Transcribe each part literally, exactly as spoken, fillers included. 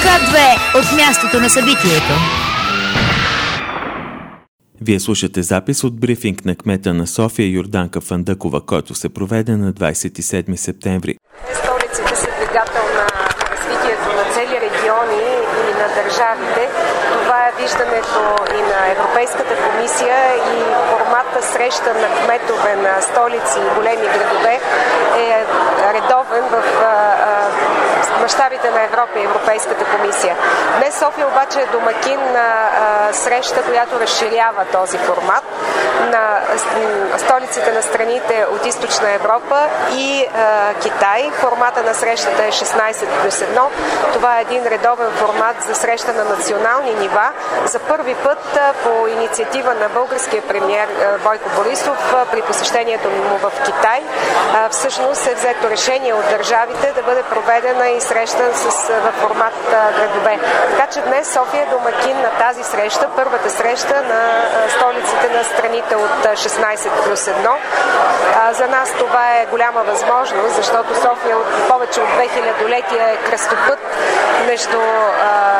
Ка две от мястото на събитието. Вие слушате запис от брифинг на кмета на София Йорданка Фандъкова, който се проведе на двадесет и седми септември. Столиците са двигател на развитието на цели региони и на държавите. Това е виждането и на Европейската комисия, и формата среща на кметове на столици и големи градове е редовен в мащабите на Европа и Европейската комисия. Днес София обаче е домакин на а, среща, която разширява този формат на столиците на страните от Източна Европа и а, Китай. Формата на срещата е шестнадесет плюс едно. Това е един редовен формат за среща на национални нива. За първи път а, по инициатива на българския премиер а, Бойко Борисов а, при посещението му в Китай а, всъщност е взето решение от държавите да бъде проведена и среща с, във формат а, градове. Така че днес София е домакин на тази среща, първата среща на а, столиците на страните от шестнадесет плюс едно. А, за нас това е голяма възможност, защото София от повече от две хилядолетия е кръстопът между а,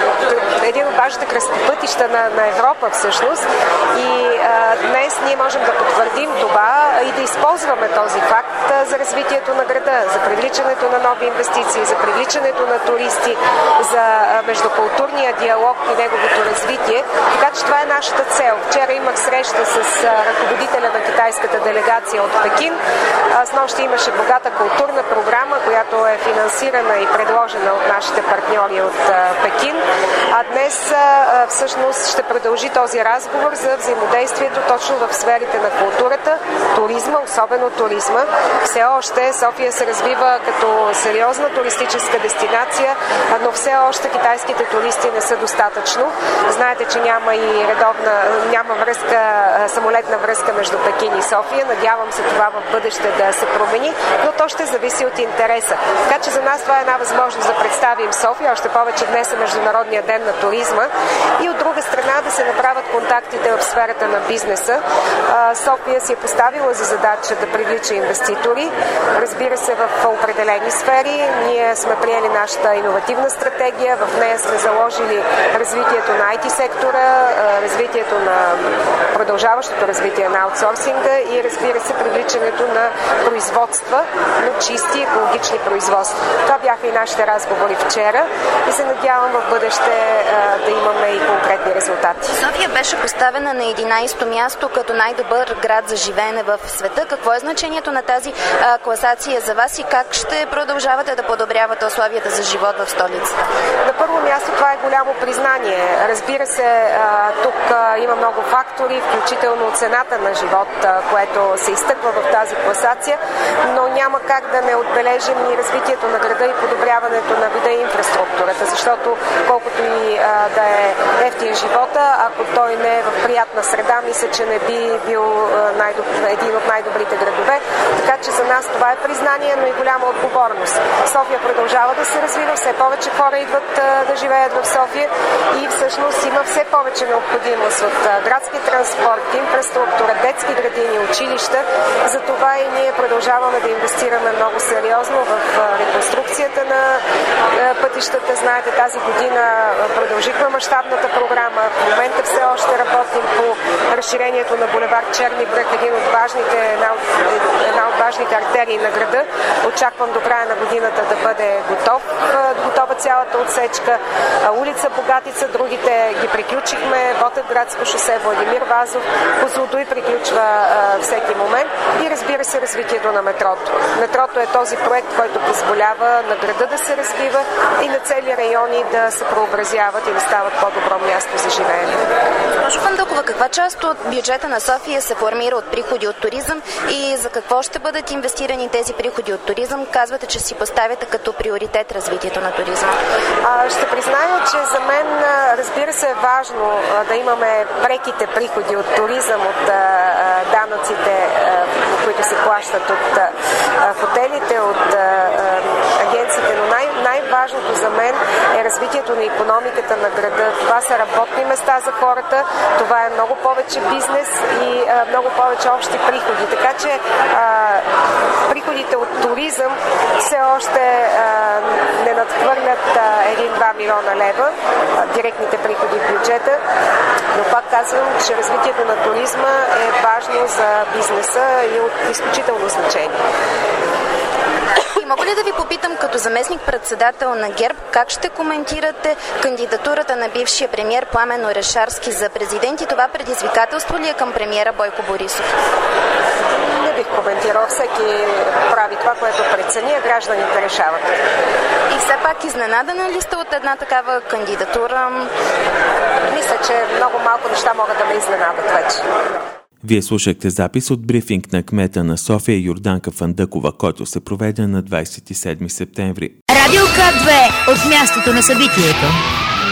един от важните кръстопътища на, на Европа всъщност. И а, днес ние можем да потвърдим това и да използваме този факт а, за развитието на града, за привличането на нови инвестиции, за привличането на туристи, за междукултурния диалог и неговото развитие. Така че това е нашата цел. Вчера имах среща с ръководителя на китайската делегация от Пекин. С нощи имаше богата културна програма, която е финансирана и предложена от нашите партньори от Пекин. А днес всъщност ще продължи този разговор за взаимодействието точно в сферите на културата, туризма, особено туризма. Все още София се развива като сериозна туристическа дестинация, но все още китайските туристи не са достатъчно. Знаете, че няма и редовна, няма връзка, самолетна връзка между Пекин и София. Надявам се това в бъдеще да се промени, но то ще зависи от интереса. Така че за нас това е една възможност да представим София, още повече днес е Международния ден на туризма, и от друга страна да се направят контактите в сферата на бизнеса. София си е поставила за задача да привлича инвеститори, разбира се, в определени сфери. Ние сме приели нашата иновативна стратегия, в нея сме заложили развитието на ай ти сектора, развитието на продължаващото развитие на аутсорсинга и, разбира се, привличането на производства, но чисти екологични производства. Това бяха и нашите разговори вчера и се надявам в бъдеще да имаме и конкретни резултати. София беше поставена на единадесето място като най-добър град за живеене в света. Какво е значението на тази а, класация за вас и как ще продължавате да подобрявате условията за живот в столицата? На първо място това е голямо признание. Разбира се, тук има много фактори, включително цената на живот, което се изтъква в тази класация, но няма как да не отбележим и развитието на града и подобряването на вида и инфраструктурата, защото колкото и да е ефтин живота, ако той не е в приятна среда, мисля, че не би бил един от най-добрите градове. Така че за нас това е признание, но и голяма отговорност. София продължава да се развива, все повече хора идват а, да живеят в София и всъщност има все повече необходимост от градски транспорт, инфраструктура, детски градини, училища. Затова и ние продължаваме да инвестираме много сериозно в а, реконструкцията на а, пътищата. Знаете, тази година продължихме мащабната програма. В момента все още работим по разширението на булевард Черни бряг, един от важните, една от, една от важните артерии на града. Очаквам до края на годината да бъде готов, готова цялата отсечка. Улица Богатица, другите ги приключихме. Ботевградско шосе, Владимир Вазов, Козлодуй приключва а, всеки момент. И, разбира се, развитието на метрото. Метрото е този проект, който позволява на града да се развива и на цели райони да се преобразяват и да стават по-добро място за живеене. Госпожо Фандъкова, каква част от бюджета на София се формира от приходи от туризъм и за какво ще бъдат инвестирани тези приходи от туризъм? Казвате, че си поставяте като приоритет развитието на туризма. А, ще призная, че за мен, разбира се, е важно а, да имаме преките приходи от туризъм, от а, данъците, а, които се плащат от а, хотелите, от а, агенциите, но най- най-важното за мен е развитието на икономиката на града. Това са работни места за хората, това е много повече бизнес и а, много повече общи приходи. Така че а, приходите от туризъм все още а, не надхвърлят а, един два милиона лева директните приходи в бюджета. Но пак казвам, че развитието на туризма е важно за бизнеса и от изключително значение. И мога ли да ви попитам, като заместник-председател на ГЕРБ, как ще коментирате кандидатурата на бившия премиер Пламен Орешарски за президент и това предизвикателство ли е към премиера Бойко Борисов? Не бих коментирал. Всеки прави това, което прецени, а гражданите решават. И все пак изненадана ли сте от една такава кандидатура? Мисля, че много малко неща могат да ме изненадат вече. Вие слушахте запис от брифинг на кмета на София Йорданка Фандъкова, който се проведе на двадесет и седми септември. Радио К две от мястото на събитието.